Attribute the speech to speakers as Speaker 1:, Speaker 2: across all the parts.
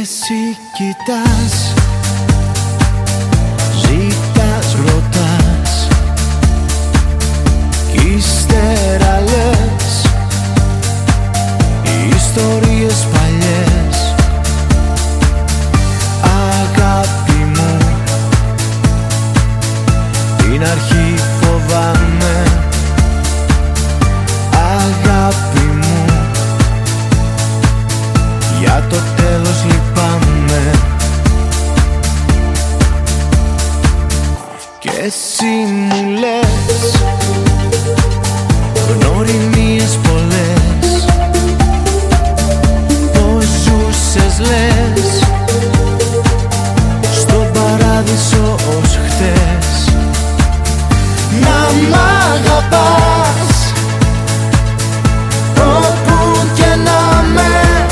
Speaker 1: εσύ κοιτάς, ζητάς, ρωτάς κι ύστερα λες ιστορίες παλιές. Αγάπη μου, την αρχή φοβάμαι. Αγάπη μου, για το τέλος λυπάμαι. Κι εσύ μου λες γνωριμίες πολλές, πως ζούσες λες στον παράδεισο ως χτες. Να μ' αγαπάς όπου και να με,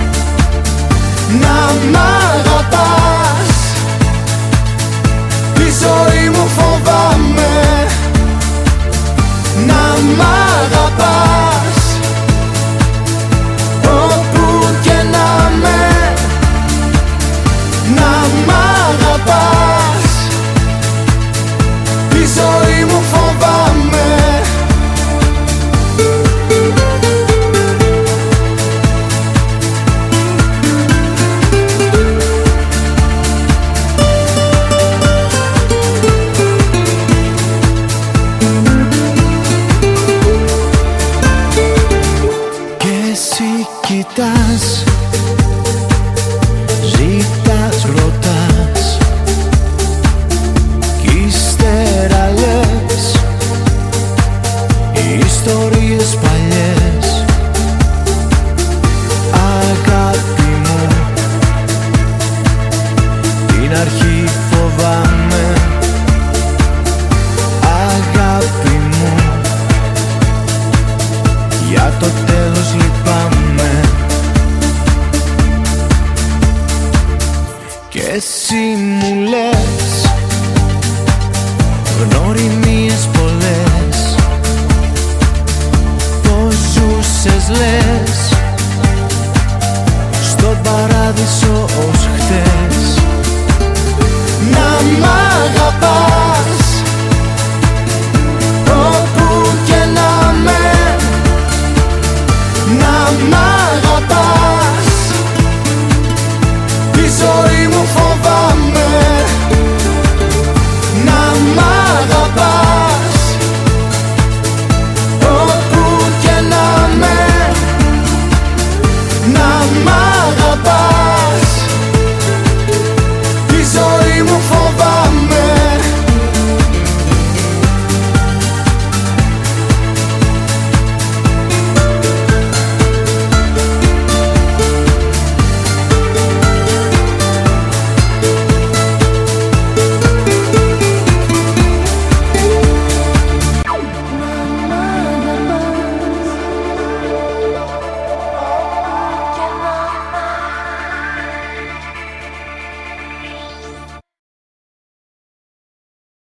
Speaker 1: να μ' αγαπάς, τη ζωή μου φοβάμαι. Να μ' αγαπάς όπου και να με, να μ' αγαπάς, τη ζωή μου φοβάμαι. Κοιτάς, ζητάς, ρωτάς κι ύστερα λες ιστορίες παλιές. Αγάπη μου, την αρχή φοβάμαι. Αγάπη μου, για το τέλος λυπάμαι. Κι εσύ μου λες γνωριμίες πολλές, πως ζούσες λες